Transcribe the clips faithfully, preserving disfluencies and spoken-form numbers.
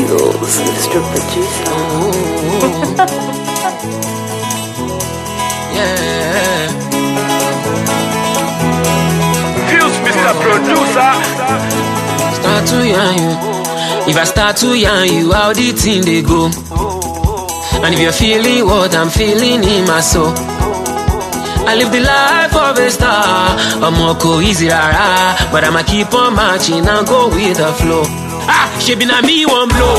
Eagles, Mister Producer. Yeah. Fuse, Mister Producer. Start to yarn you. If I start to yarn you, how the thing they go? And if you're feeling what I'm feeling in my soul, I live the life of a star. I'm more go easy rara, but I'ma keep on marching and go with the flow. Ah, she be na me one blow.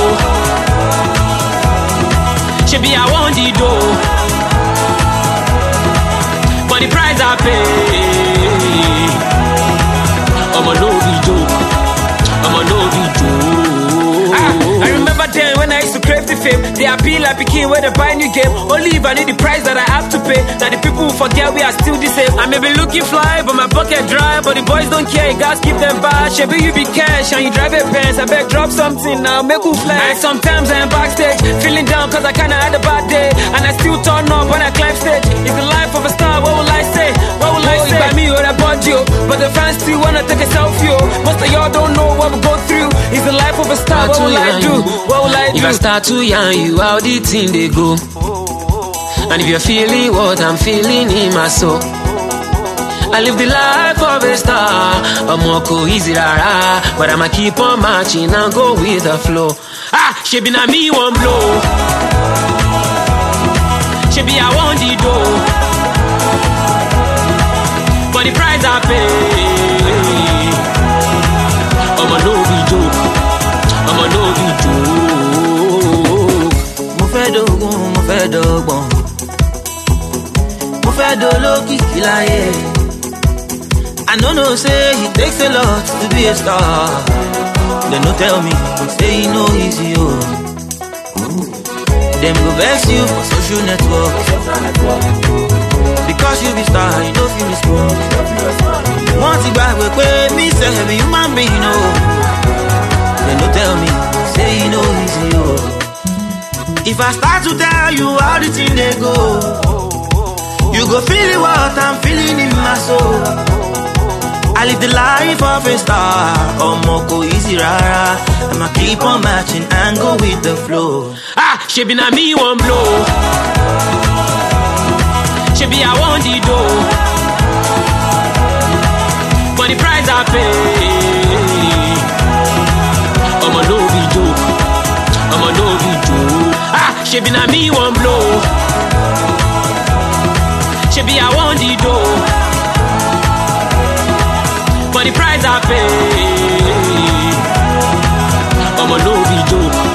She be I want the dough, but the price I pay, I'm a no be joke. I'm a no be joke. Ah, I remember then when I used to crave the fame. They appeal like Peking when they buy new game. Only if I need the price that I have to pay. Now the people who forget we are still the same. I may be looking fly, but my pocket dry. But the boys don't care, you guys keep them back. Shabby, you be cash and you drive a Benz. I beg drop something now, make you fly. And sometimes I am backstage, feeling down cause I kinda had a bad day. And I still turn up when I climb stage. It's the life of a star, what will I say? What will I say? By me or I bought you, but the fans still wanna take a selfie. Most of y'all don't know what we go through. It's the life of a star, what will I do? What will I do? If I start to yarn you, how the thing they go? And if you're feeling what I'm feeling in my soul, I live the life of a star. I'm more go easy rara, but I'ma keep on marching and go with the flow. Ah, she be na me one blow. She be I want the dough, but the price I pay, I'm a no be joke. I'm a no be joke. Mo fẹ́ dogun, mo fẹ́ dọ́gbọ́n, mo fẹ́ dolókìkí láyé. I no know say it takes a lot to be a star. They no tell me, say e no easy oh. Them go vex you for social network, because you be star, you no feel me small. Want to buy with me, say be human being no. They no tell me, say e no easy oh. If I start to tell you how the thing they go, you go feel what I'm feeling in my soul. I live the life of a star. I'ma go easy rara, I'ma keep on matching and go with the flow. Ah, she be na me one blow. She be I want the dough, but the price I pay, I'm a no be joke. I'm a no be joke. Ah, she be na me one blow. She be I want the dough, but the price I pay, I'm a no be joke.